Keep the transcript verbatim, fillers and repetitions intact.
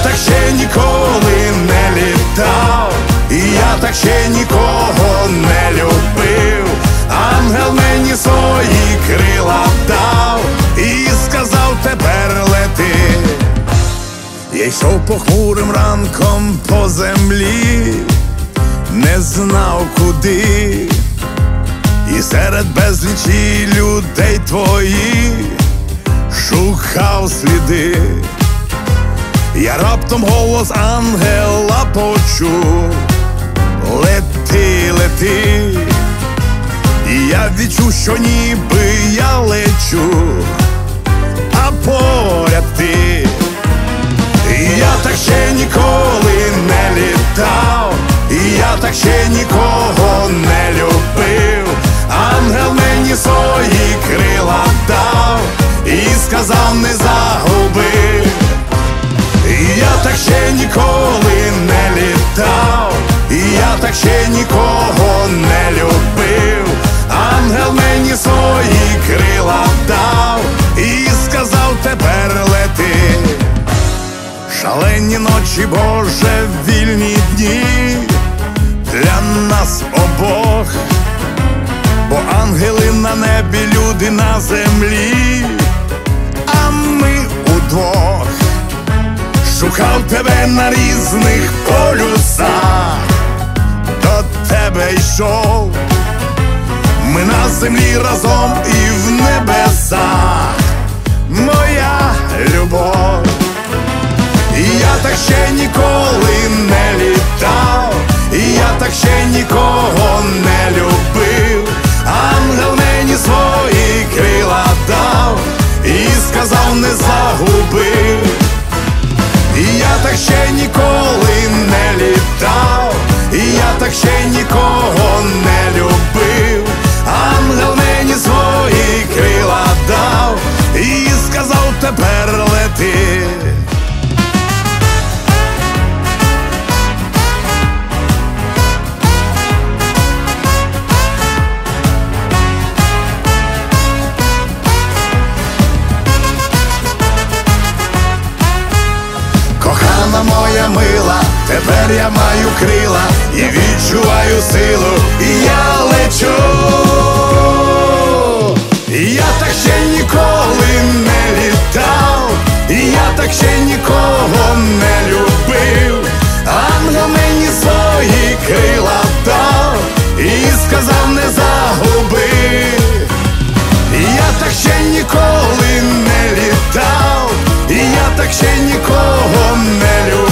так ще ніколи не літав, і я так ще нікого не любив. Ангел мені свої крила дав і сказав: тепер лети. Я йшов похмурим ранком по землі, не знав куди, і серед безлічі людей твоїх шукав сліди. Я раптом голос ангела почув: лети, лети. І я відчув, що ніби я лечу, а поряд ти. І я так ще ніколи не літав, і я так ще нікого не любив. Ангел мені свої крила дав і сказав: не загуби. І я так ще ніколи не літав, і я так ще нікого не любив. Ангел мені свої крила дав і сказав: тепер лети. Шалені ночі, Боже, вільні дні для нас обох, бо ангели на небі, люди на землі, а ми удвох. Шукав тебе на різних полюсах, до тебе йшов. Ми на землі разом і в небесах, моя любов. І я так ще ніколи не літав, і я так ще нікого не любив. Ангел мені свої крила дав і сказав: не загуби. І я так ще ніколи не літав, і я так ще нікого не любив. Ангел мені свої крила дав і сказав: тепер лети. Кохана моя мила, тепер я маю крила і відчуваю силу, і я лечу. І я так ще ніколи не літав, і я так ще нікого не любив. Ангел мені свої крила дав і сказав: не загуби. І я так ще ніколи не літав, і я так ще нікого не любив.